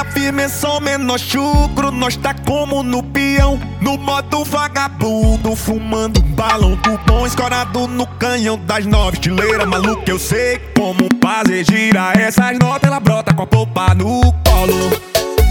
Minha firmeza é o menor chucro, nós tá como no peão, no modo vagabundo, fumando um balão do bom, escorado no canhão das 9 estileiras. Maluco, eu sei como fazer girar essas notas, ela brota com a polpa no colo.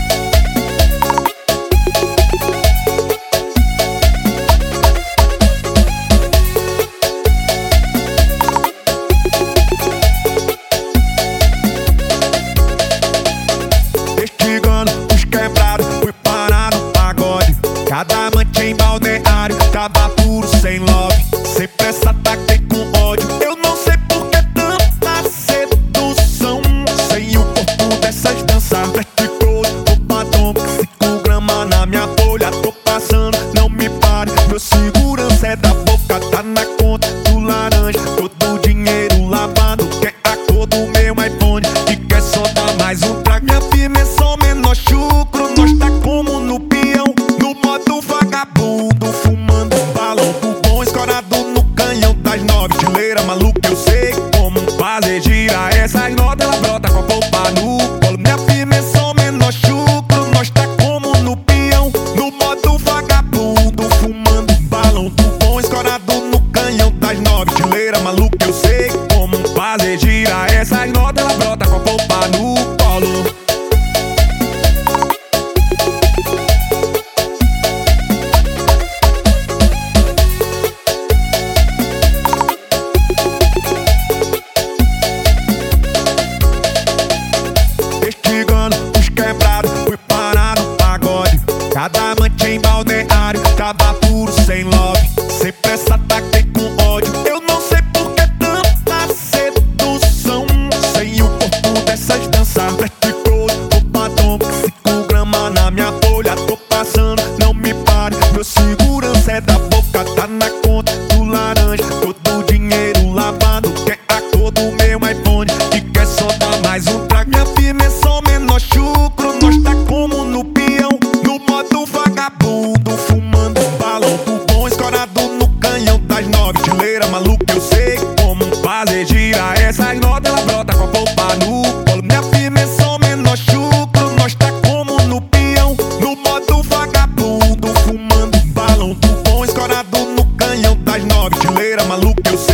Cada amante em balneário tava puro sem love, sem pressa ataquei com ódio. Eu não sei por que tanta sedução, sem o corpo dessas danças. Vertigoso, roupadão, 5 gramas na minha bolha. Tô passando, não me pare, meu segurança é da boca. Tá na conta do laranja, todo o dinheiro lavado. Quer a cor do meu iPhone e quer só dar mais um trago. Minha firmeza é o menor chucro, nós tá como no peão, no modo vagabundo, fumando um balão do bom, escorado no canhão das 9 estileiras. Maluco, eu sei como fazer girar essas notas, ela brota com a polpa no colo. Minha firmeza é o menor chucro, nós tá como no peão, no modo vagabundo, fumando um balão do bom, escorado no canhão das 9 estileiras. Maluco, eu sei como fazer girar essas notas, ela brota com a polpa no colo. Cada amante em balneário tava puro sem love, sem pressa ataquei com ódio. Eu não sei por que tanta sedução, sem o corpo dessas danças. Vertigoso, roupadão, 5 gramas na minha bolha. Tô passando, não me pare, meu segurança é da boca. Tá na conta do laranja, todo o dinheiro lavado. Quer a cor do meu iPhone e quer só dar mais um trago. Minha firmeza é o menor chucro, nós tá como no peão, no modo vagabundo, fumando um balão do bom, escorado no canhão das 9 estileiras. Maluco, eu sei como fazer girar essas notas, ela brota com a polpa no colo. Minha firmeza é o menor chucro, nós tá como no peão, no modo vagabundo, fumando um balão do bom, escorado no canhão das 9 estileiras. Maluco, eu sei